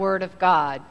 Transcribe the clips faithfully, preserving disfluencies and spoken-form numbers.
Word of God.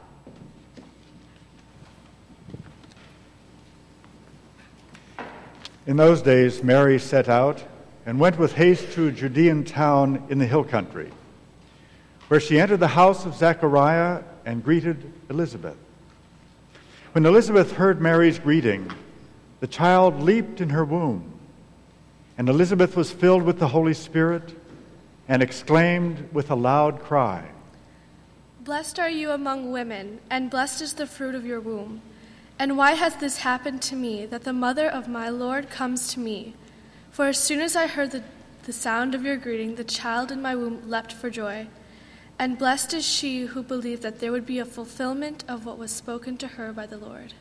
In those days, Mary set out and went with haste to a Judean town in the hill country, where she entered the house of Zechariah and greeted Elizabeth. When Elizabeth heard Mary's greeting, the child leaped in her womb, and Elizabeth was filled with the Holy Spirit and exclaimed with a loud cry, "Blessed are you among women, and blessed is the fruit of your womb. And why has this happened to me, that the mother of my Lord comes to me? For as soon as I heard the, the sound of your greeting, the child in my womb leapt for joy. And blessed is she who believed that there would be a fulfillment of what was spoken to her by the Lord."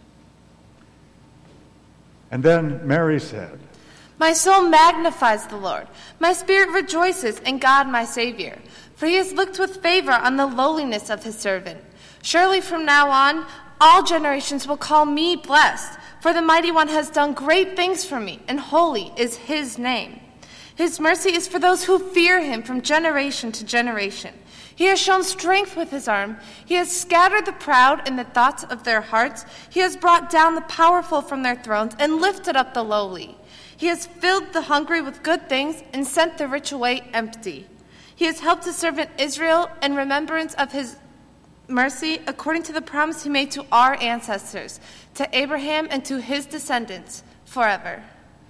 And then Mary said, "My soul magnifies the Lord. My spirit rejoices in God my Savior, for he has looked with favor on the lowliness of his servant. Surely from now on, all generations will call me blessed, for the Mighty One has done great things for me, and holy is his name. His mercy is for those who fear him from generation to generation. He has shown strength with his arm. He has scattered the proud in the thoughts of their hearts. He has brought down the powerful from their thrones and lifted up the lowly. He has filled the hungry with good things and sent the rich away empty. He has helped his servant Israel in remembrance of his mercy, according to the promise he made to our ancestors, to Abraham and to his descendants forever."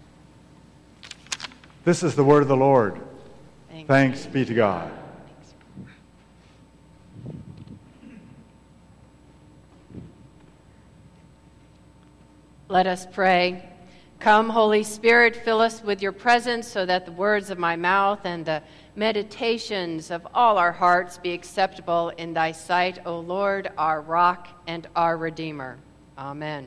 This is the word of the Lord. Thanks, Thanks be to God. Let us pray. Come, Holy Spirit, fill us with your presence so that the words of my mouth and the meditations of all our hearts be acceptable in thy sight, O Lord, our rock and our Redeemer. Amen.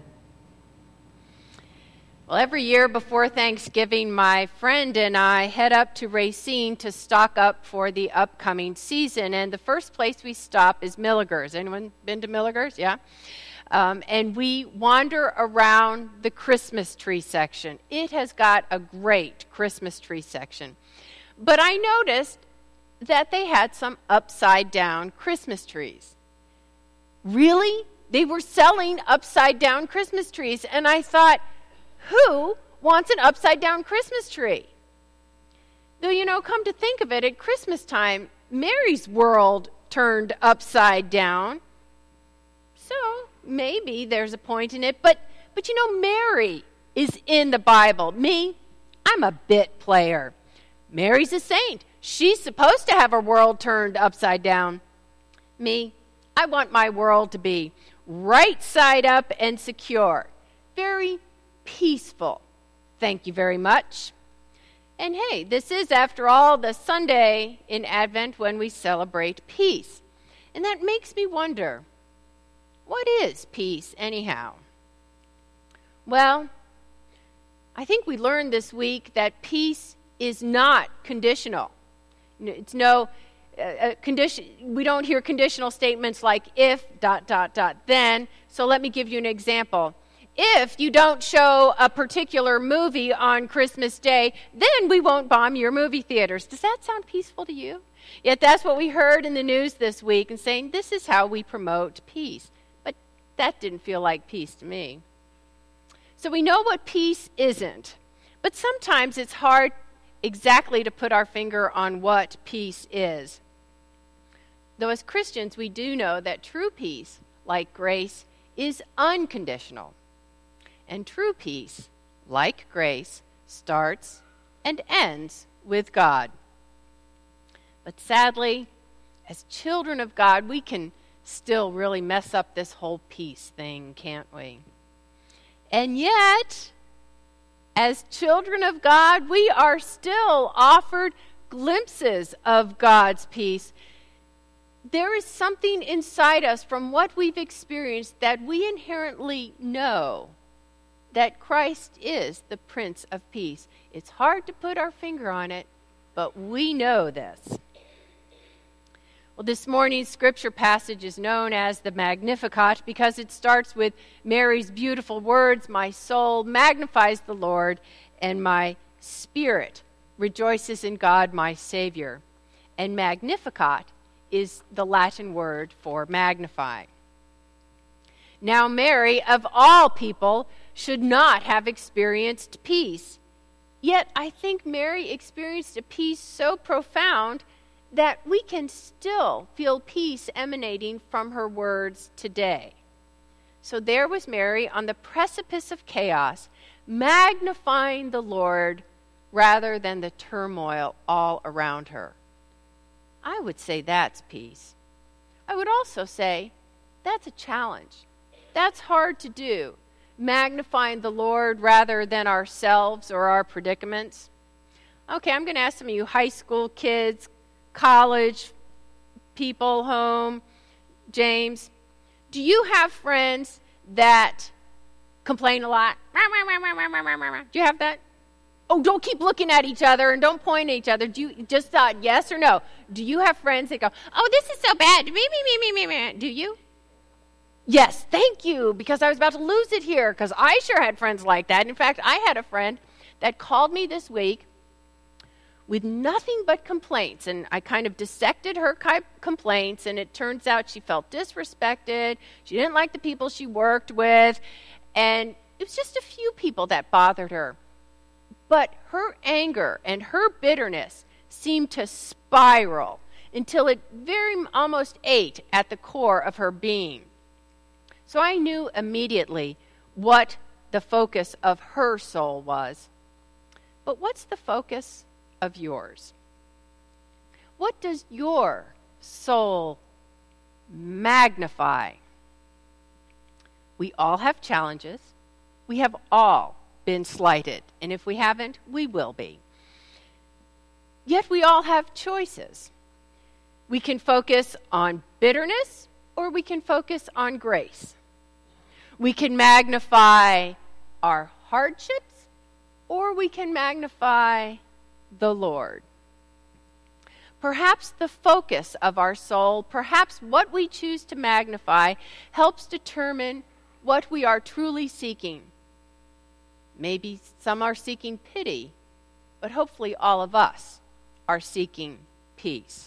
Well, every year before Thanksgiving, my friend and I head up to Racine to stock up for the upcoming season. And the first place we stop is Milligers. Anyone been to Milligers? Yeah. Um, and we wander around the Christmas tree section. It has got a great Christmas tree section. But I noticed that they had some upside-down Christmas trees. Really? They were selling upside-down Christmas trees. And I thought, who wants an upside-down Christmas tree? Though, you know, come to think of it, at Christmas time, Mary's world turned upside down. So maybe there's a point in it. But, but you know, Mary is in the Bible. Me, I'm a bit player. Mary's a saint. She's supposed to have her world turned upside down. Me, I want my world to be right side up and secure. Very peaceful. Thank you very much. And hey, this is, after all, the Sunday in Advent when we celebrate peace. And that makes me wonder, what is peace anyhow? Well, I think we learned this week that peace is not conditional. It's no uh, condition. We don't hear conditional statements like if, dot, dot, dot, then. So let me give you an example. If you don't show a particular movie on Christmas Day, then we won't bomb your movie theaters. Does that sound peaceful to you? Yet that's what we heard in the news this week, and saying this is how we promote peace. But that didn't feel like peace to me. So we know what peace isn't. But sometimes it's hard exactly to put our finger on what peace is. Though as Christians, we do know that true peace, like grace, is unconditional. And true peace, like grace, starts and ends with God. But sadly, as children of God, we can still really mess up this whole peace thing, can't we? And yet, as children of God, we are still offered glimpses of God's peace. There is something inside us from what we've experienced that we inherently know that Christ is the Prince of Peace. It's hard to put our finger on it, but we know this. Well, this morning's scripture passage is known as the Magnificat because it starts with Mary's beautiful words, "My soul magnifies the Lord, and my spirit rejoices in God my Savior." And Magnificat is the Latin word for magnify. Now Mary, of all people, should not have experienced peace. Yet I think Mary experienced a peace so profound that we can still feel peace emanating from her words today. So there was Mary on the precipice of chaos, magnifying the Lord rather than the turmoil all around her. I would say that's peace. I would also say that's a challenge. That's hard to do, magnifying the Lord rather than ourselves or our predicaments. Okay, I'm going to ask some of you high school kids, college people home. James, do you have friends that complain a lot? Do you have that? Oh, don't keep looking at each other and don't point at each other. Do you just uh, yes or no? Do you have friends that go, oh, this is so bad. Me, me, me, me, me, me. Do you? Yes, thank you, because I was about to lose it here, because I sure had friends like that. In fact, I had a friend that called me this week with nothing but complaints, and I kind of dissected her complaints, and it turns out she felt disrespected, she didn't like the people she worked with, and it was just a few people that bothered her. But her anger and her bitterness seemed to spiral until it very almost ate at the core of her being. So I knew immediately what the focus of her soul was. But what's the focus of yours? What does your soul magnify? We all have challenges. We have all been slighted. And if we haven't, we will be. Yet we all have choices. We can focus on bitterness or we can focus on grace. We can magnify our hardships, or we can magnify the Lord. Perhaps the focus of our soul, perhaps what we choose to magnify, helps determine what we are truly seeking. Maybe some are seeking pity, but hopefully all of us are seeking peace.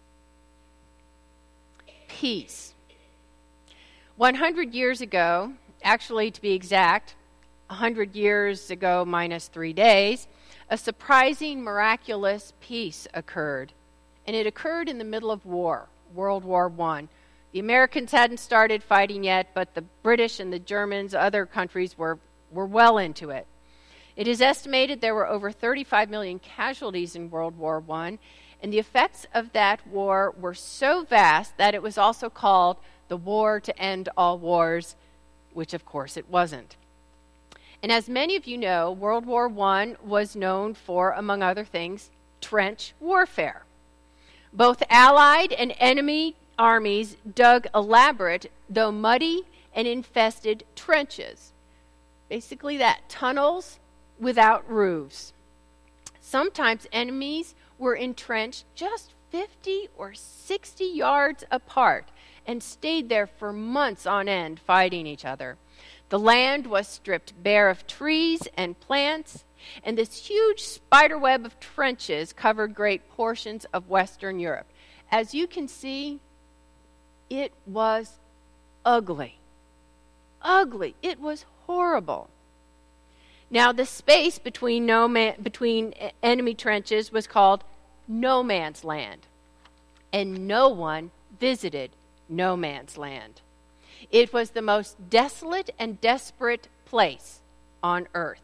Peace. one hundred years ago, actually to be exact, one hundred years ago minus three days, a surprising, miraculous peace occurred. And it occurred in the middle of war, World War One. The Americans hadn't started fighting yet, but the British and the Germans, other countries, were, were well into it. It is estimated there were over thirty-five million casualties in World War One, and the effects of that war were so vast that it was also called the war to end all wars, which of course it wasn't. And as many of you know, World War One was known for, among other things, trench warfare. Both Allied and enemy armies dug elaborate, though muddy and infested trenches. Basically that, tunnels without roofs. Sometimes enemies were entrenched just fifty or sixty yards apart and stayed there for months on end fighting each other. The land was stripped bare of trees and plants, and this huge spider web of trenches covered great portions of Western Europe. As you can see, it was ugly. Ugly. It was horrible. Now, the space between no man, between enemy trenches was called no man's land, and no one visited no man's land. It was the most desolate and desperate place on earth.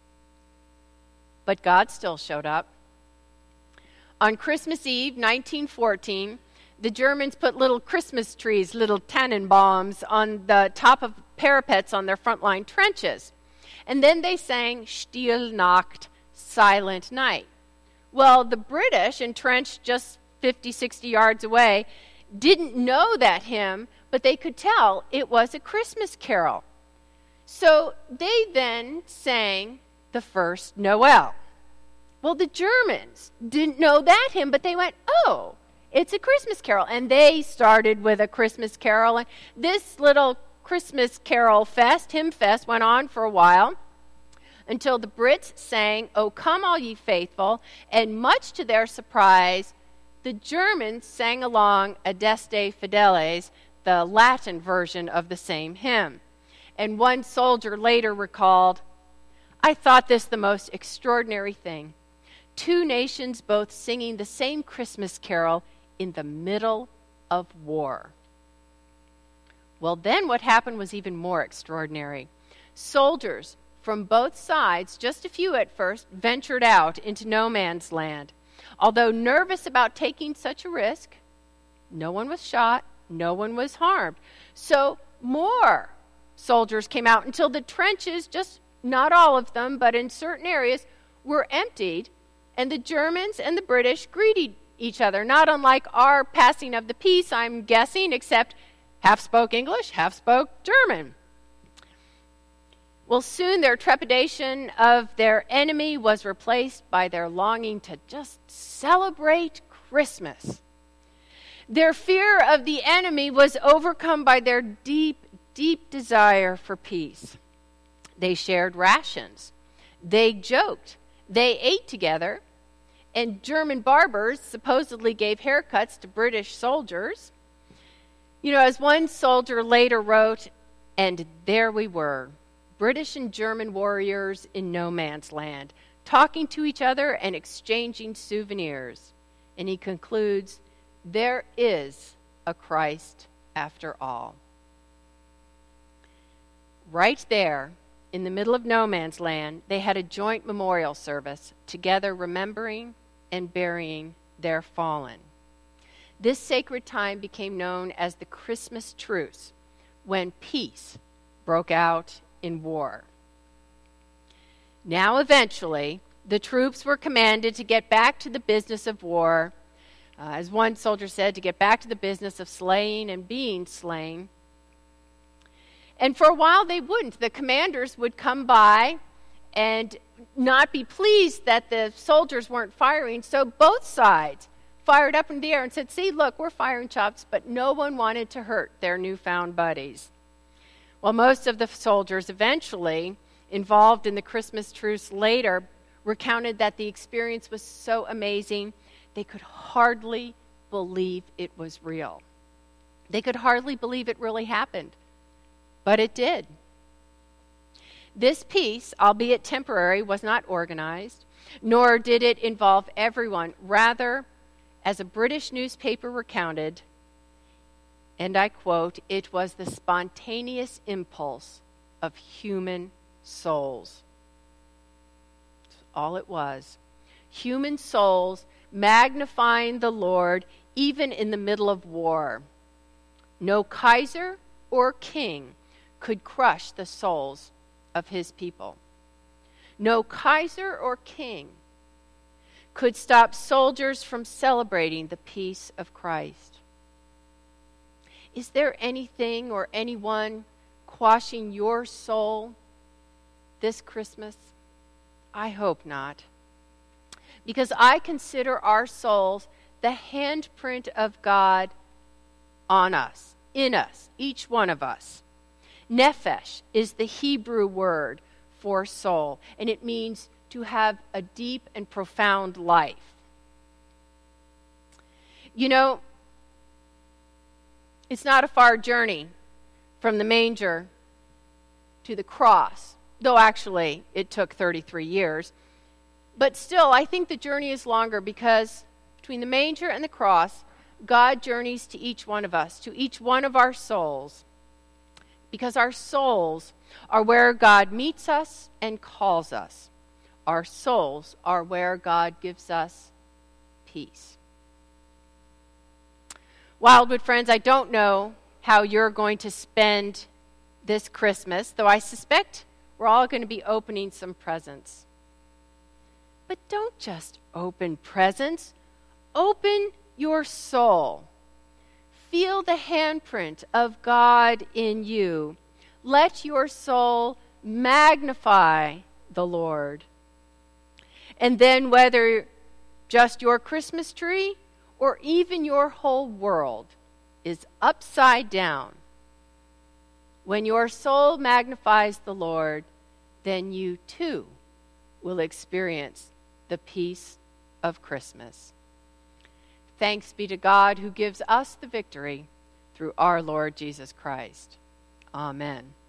But God still showed up. On Christmas Eve, nineteen fourteen, the Germans put little Christmas trees, little Tannenbaums, on the top of parapets on their frontline trenches. And then they sang Stille Nacht, Silent Night. Well, the British, entrenched just fifty, sixty yards away, didn't know that hymn, but they could tell it was a Christmas carol. So they then sang the first Noel. Well, the Germans didn't know that hymn, but they went, oh, it's a Christmas carol. And they started with a Christmas carol. And this little Christmas carol fest, hymn fest, went on for a while until the Brits sang, "O come all ye faithful," and much to their surprise, the Germans sang along Adeste Fideles, the Latin version of the same hymn. And one soldier later recalled, "I thought this the most extraordinary thing. Two nations both singing the same Christmas carol in the middle of war." Well, then what happened was even more extraordinary. Soldiers from both sides, just a few at first, ventured out into no man's land. Although nervous about taking such a risk, no one was shot, no one was harmed. So more soldiers came out until the trenches, just not all of them, but in certain areas, were emptied, and the Germans and the British greeted each other, not unlike our passing of the peace, I'm guessing, except half spoke English, half spoke German. Well, soon their trepidation of their enemy was replaced by their longing to just celebrate Christmas. Their fear of the enemy was overcome by their deep, deep desire for peace. They shared rations. They joked. They ate together. And German barbers supposedly gave haircuts to British soldiers. You know, as one soldier later wrote, "And there we were, British and German warriors in no man's land, talking to each other and exchanging souvenirs." And he concludes, "There is a Christ after all." Right there, in the middle of no man's land, they had a joint memorial service, together remembering and burying their fallen. This sacred time became known as the Christmas truce, when peace broke out in war. Now, eventually, the troops were commanded to get back to the business of war. Uh, as one soldier said, to get back to the business of slaying and being slain. And for a while they wouldn't. The commanders would come by and not be pleased that the soldiers weren't firing, so both sides fired up in the air and said, "See, look, we're firing shots," but no one wanted to hurt their newfound buddies. Well, most of the soldiers eventually involved in the Christmas truce later recounted that the experience was so amazing they could hardly believe it was real. They could hardly believe it really happened, but it did. This peace, albeit temporary, was not organized, nor did it involve everyone. Rather, as a British newspaper recounted, and I quote, "It was the spontaneous impulse of human souls." That's all it was. Human souls magnifying the Lord even in the middle of war. No Kaiser or king could crush the souls of his people. No Kaiser or king could stop soldiers from celebrating the peace of Christ. Is there anything or anyone quashing your soul this Christmas? I hope not. Because I consider our souls the handprint of God on us, in us, each one of us. Nephesh is the Hebrew word for soul, and it means to have a deep and profound life. You know, it's not a far journey from the manger to the cross, though actually it took thirty-three years. But still, I think the journey is longer because between the manger and the cross, God journeys to each one of us, to each one of our souls, because our souls are where God meets us and calls us. Our souls are where God gives us peace. Wildwood friends, I don't know how you're going to spend this Christmas, though I suspect we're all going to be opening some presents. But don't just open presents. Open your soul. Feel the handprint of God in you. Let your soul magnify the Lord. And then whether just your Christmas tree or even your whole world is upside down, when your soul magnifies the Lord, then you too will experience the peace of Christmas. Thanks be to God who gives us the victory through our Lord Jesus Christ. Amen.